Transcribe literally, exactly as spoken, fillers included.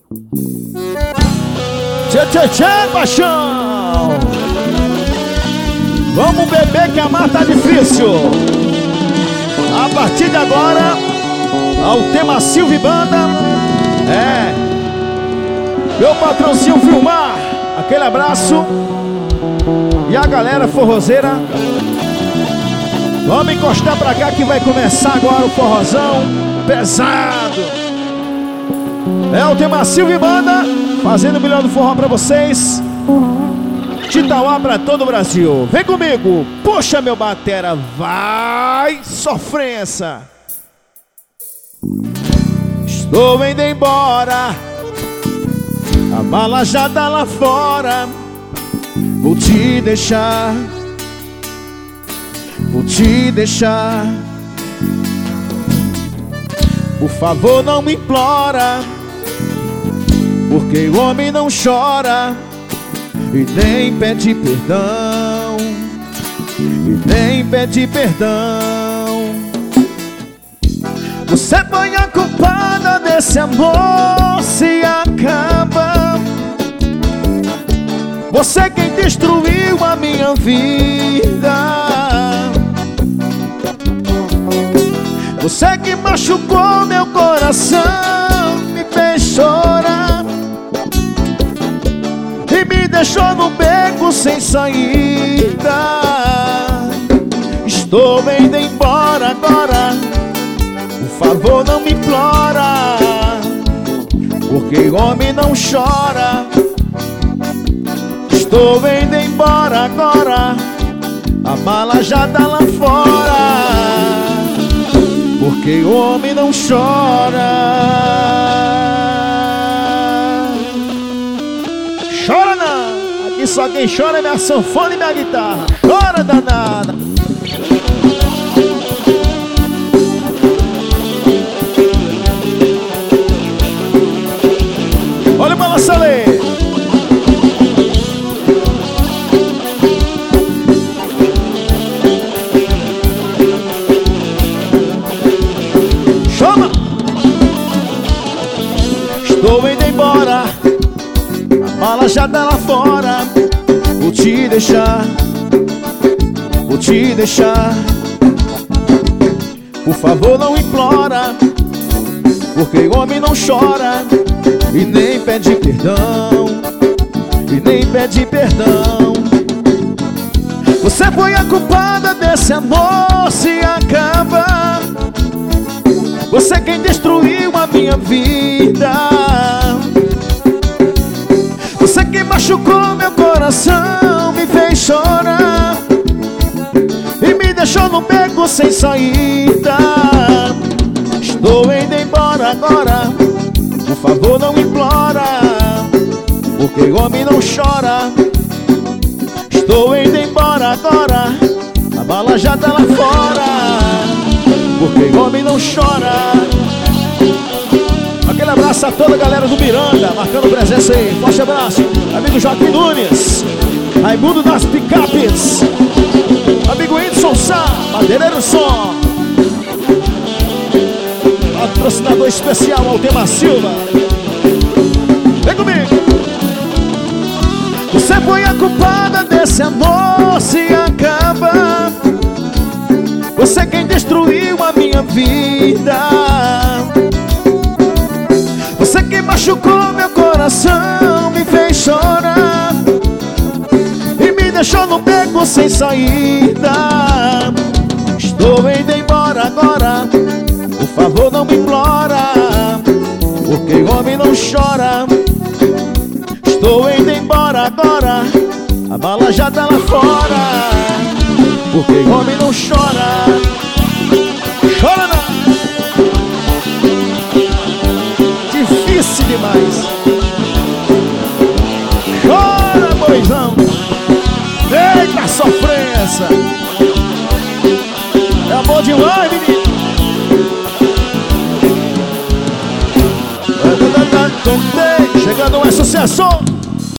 Tchê, tchê, tchê, paixão. Vamos beber que amar tá difícil. A partir de agora, ao tema Silvio e Banda. É meu patrãozinho Vilmar, aquele abraço. E a galera forrozeira, vamos encostar pra cá que vai começar agora o forrozão pesado. É o tema Silvio e Banda, fazendo o melhor do forró pra vocês, de Itauá pra todo o Brasil. Vem comigo, puxa meu batera, vai, sofrência. Estou indo embora, a mala já tá lá fora. Vou te deixar, vou te deixar. Por favor não me implora, porque o homem não chora e nem pede perdão, e nem pede perdão. Você foi a culpada desse amor se acaba. Você quem destruiu a minha vida. Você que machucou meu coração, me fez chorar e me deixou no beco sem saída. Estou indo embora agora, por favor não me implora, porque homem não chora. Estou indo embora agora, a mala já tá lá fora, porque o homem não chora. Chora não, aqui só quem chora é minha sanfona e minha guitarra. Chora danada. Olha o balança-lê. Estou indo embora, a mala já tá lá fora. Vou te deixar, vou te deixar. Por favor não implora, porque o homem não chora e nem pede perdão, e nem pede perdão. Você foi a culpada desse amor se acaba. Você quem destruiu a minha vida. Você que machucou meu coração, me fez chorar e me deixou no beco sem saída. Estou indo embora agora, por favor não me implora, porque homem não chora. Estou indo embora agora, a bala já tá lá fora, porque homem não chora. Aquele abraço a toda a galera do Miranda, marcando presença aí. Forte abraço, amigo Joaquim Nunes, Raimundo das Picapes, amigo Edson Sá, Madeireiro Som, patrocinador especial Altema Silva. Vem comigo. Você foi a culpada desse amor se acaba. Você quem destruiu a minha vida. Você que machucou meu coração, me fez chorar e me deixou no beco sem saída. Estou indo embora agora, por favor não me implora, porque homem não chora. Estou indo embora agora, a bala já tá lá fora, porque homem não chora. Chora não. Difícil demais. Chora, boizão. Eita sofrência. É amor demais, menino. Chegando um sucesso.